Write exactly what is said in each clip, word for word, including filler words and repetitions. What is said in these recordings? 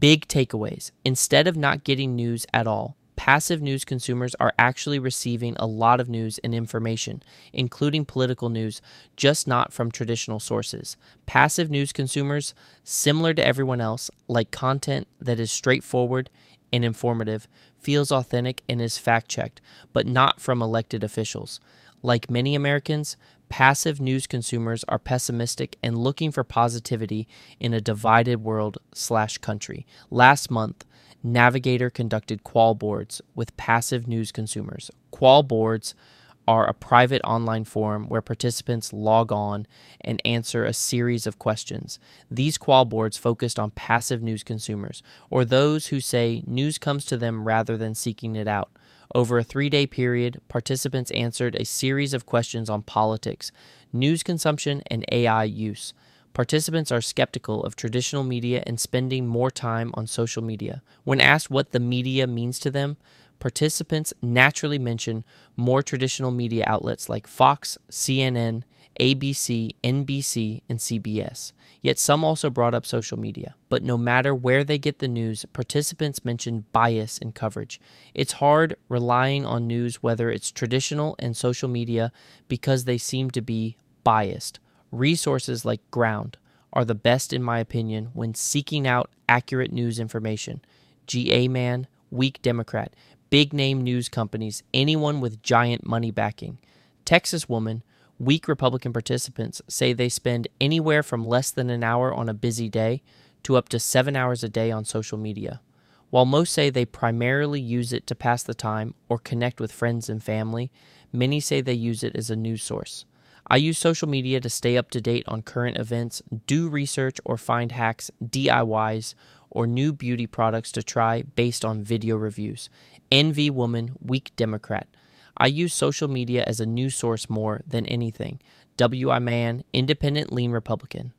Big takeaways. Instead of not getting news at all, passive news consumers are actually receiving a lot of news and information, including political news, just not from traditional sources. Passive news consumers, similar to everyone else, like content that is straightforward and informative, feels authentic and is fact-checked, but not from elected officials. Like many Americans, passive news consumers are pessimistic and looking for positivity in a divided world slash country. Last month, Navigator conducted Qual Boards with passive news consumers. Qual Boards are a private online forum where participants log on and answer a series of questions. These Qual Boards focused on passive news consumers, or those who say news comes to them rather than seeking it out. Over a three-day period, participants answered a series of questions on politics, news consumption, and A I use. Participants are skeptical of traditional media and spending more time on social media. When asked what the media means to them, participants naturally mention more traditional media outlets like Fox, C N N, A B C, N B C, and C B S. Yet some also brought up social media. But no matter where they get the news, participants mention bias in coverage. It's hard relying on news, whether it's traditional and social media, because they seem to be biased. Resources like Ground are the best, in my opinion, when seeking out accurate news information. G A Man, Weak Democrat, big-name news companies, anyone with giant money backing. Texas Woman, Weak Republican participants say they spend anywhere from less than an hour on a busy day to up to seven hours a day on social media. While most say they primarily use it to pass the time or connect with friends and family, many say they use it as a news source. I use social media to stay up to date on current events, do research or find hacks, D I Ys, or new beauty products to try based on video reviews. N V Woman, Weak Democrat. I use social media as a news source more than anything. W I Man, Independent Lean Republican.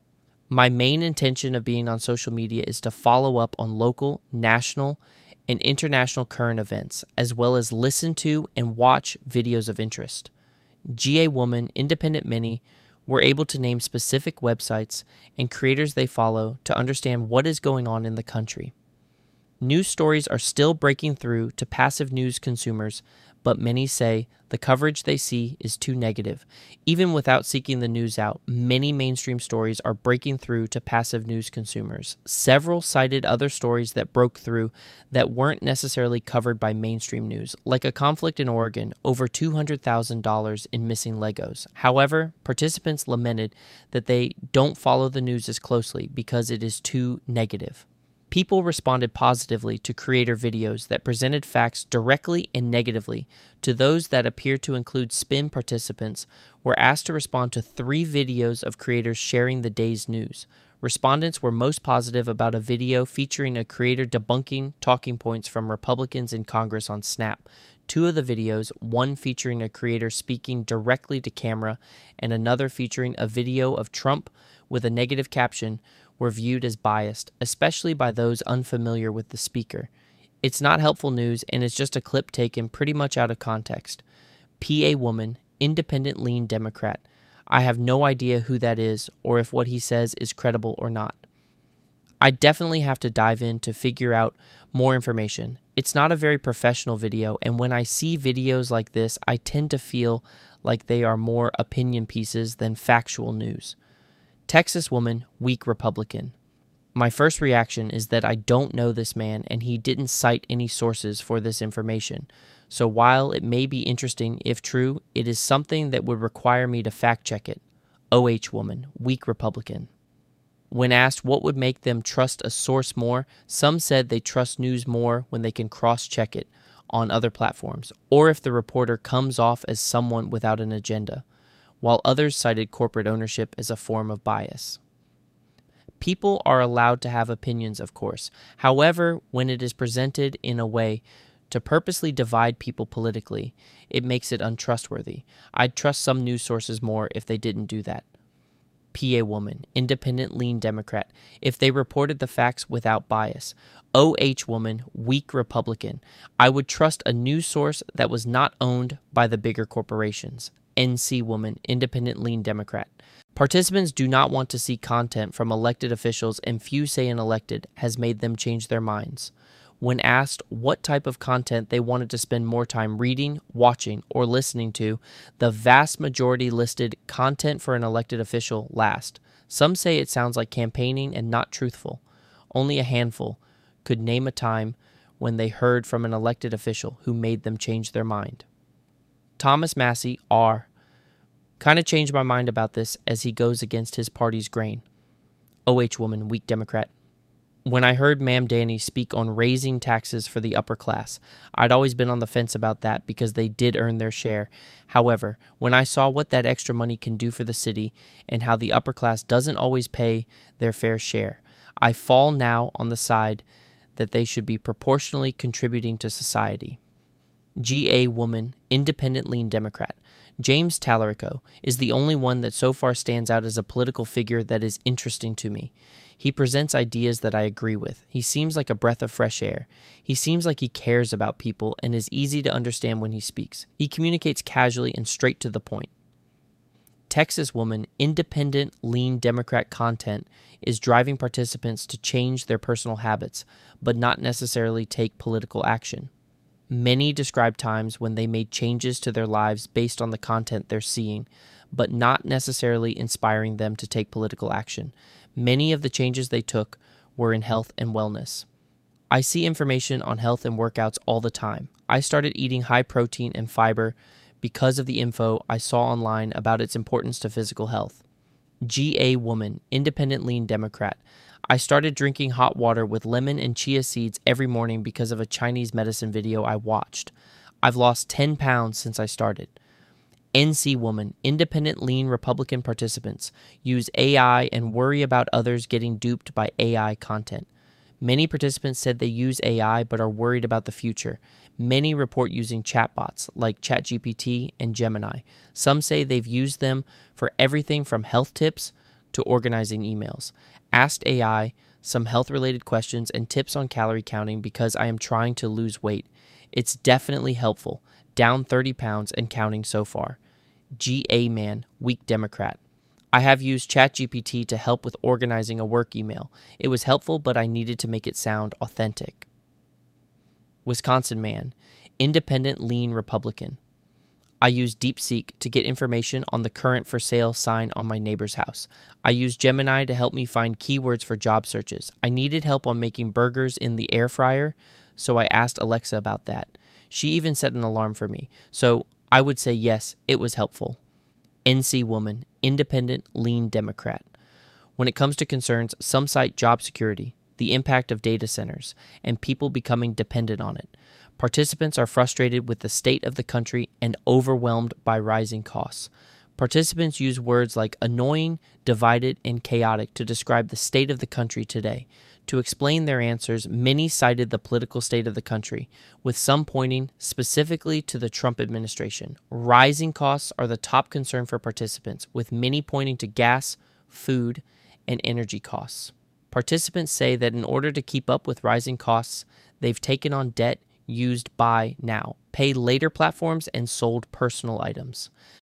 My main intention of being on social media is to follow up on local, national, and international current events, as well as listen to and watch videos of interest. G A Woman, Independent Mini, were able to name specific websites and creators they follow to understand what is going on in the country. News stories are still breaking through to passive news consumers, but many say the coverage they see is too negative. Even without seeking the news out, many mainstream stories are breaking through to passive news consumers. Several cited other stories that broke through that weren't necessarily covered by mainstream news, like a conflict in Oregon, over two hundred thousand dollars in missing Legos. However, participants lamented that they don't follow the news as closely because it is too negative. People responded positively to creator videos that presented facts directly and negatively. To those that appear to include spin, participants were asked to respond to three videos of creators sharing the day's news. Respondents were most positive about a video featuring a creator debunking talking points from Republicans in Congress on Snap. Two of the videos, one featuring a creator speaking directly to camera and another featuring a video of Trump with a negative caption, were viewed as biased, especially by those unfamiliar with the speaker. It's not helpful news, and it's just a clip taken pretty much out of context. P A Woman, Independent Lean Democrat. I have no idea who that is or if what he says is credible or not. I definitely have to dive in to figure out more information. It's not a very professional video, and when I see videos like this, I tend to feel like they are more opinion pieces than factual news. Texas Woman, Weak Republican. My first reaction is that I don't know this man and he didn't cite any sources for this information. So while it may be interesting if true, it is something that would require me to fact check it. O H Woman, Weak Republican. When asked what would make them trust a source more, some said they trust news more when they can cross-check it on other platforms, or if the reporter comes off as someone without an agenda, while others cited corporate ownership as a form of bias. People are allowed to have opinions, of course. However, when it is presented in a way to purposely divide people politically, it makes it untrustworthy. I'd trust some news sources more if they didn't do that. P A Woman, Independent Lean Democrat, if they reported the facts without bias. O H Woman, Weak Republican. I would trust a news source that was not owned by the bigger corporations. N C Woman, Independent Lean Democrat. Participants do not want to see content from elected officials, and few say an elected has made them change their minds. When asked what type of content they wanted to spend more time reading, watching, or listening to, the vast majority listed content for an elected official last. Some say it sounds like campaigning and not truthful. Only a handful could name a time when they heard from an elected official who made them change their mind. Thomas Massie, R. Kind of changed my mind about this as he goes against his party's grain. O H woman, weak Democrat. When I heard Ma'am Danny speak on raising taxes for the upper class, I'd always been on the fence about that because they did earn their share. However, when I saw what that extra money can do for the city and how the upper class doesn't always pay their fair share, I fall now on the side that they should be proportionally contributing to society. G A woman, independent lean Democrat. James Talarico is the only one that so far stands out as a political figure that is interesting to me. He presents ideas that I agree with. He seems like a breath of fresh air. He seems like he cares about people and is easy to understand when he speaks. He communicates casually and straight to the point. Texas woman, independent lean Democrat content is driving participants to change their personal habits, but not necessarily take political action. Many describe times when they made changes to their lives based on the content they're seeing, but not necessarily inspiring them to take political action. Many of the changes they took were in health and wellness. I see information on health and workouts all the time. I started eating high protein and fiber because of the info I saw online about its importance to physical health. G A woman, independent lean Democrat. I started drinking hot water with lemon and chia seeds every morning because of a Chinese medicine video I watched. I've lost ten pounds since I started. N C woman, independent lean Republican participants use A I and worry about others getting duped by A I content. Many participants said they use A I but are worried about the future. Many report using chatbots like ChatGPT and Gemini. Some say they've used them for everything from health tips to organizing emails. Asked A I some health-related questions and tips on calorie counting because I am trying to lose weight. It's definitely helpful. Down thirty pounds and counting so far. G A man, weak Democrat. I have used ChatGPT to help with organizing a work email. It was helpful, but I needed to make it sound authentic. Wisconsin man, independent lean Republican. I use DeepSeek to get information on the current for sale sign on my neighbor's house. I use Gemini to help me find keywords for job searches. I needed help on making burgers in the air fryer, so I asked Alexa about that. She even set an alarm for me, so I would say yes, it was helpful. N C woman, independent lean Democrat. When it comes to concerns, some cite job security, the impact of data centers, and people becoming dependent on it. Participants are frustrated with the state of the country and overwhelmed by rising costs. Participants use words like annoying, divided, and chaotic to describe the state of the country today. To explain their answers, many cited the political state of the country, with some pointing specifically to the Trump administration. Rising costs are the top concern for participants, with many pointing to gas, food, and energy costs. Participants say that in order to keep up with rising costs, they've taken on debt used buy now, pay later platforms, and sold personal items.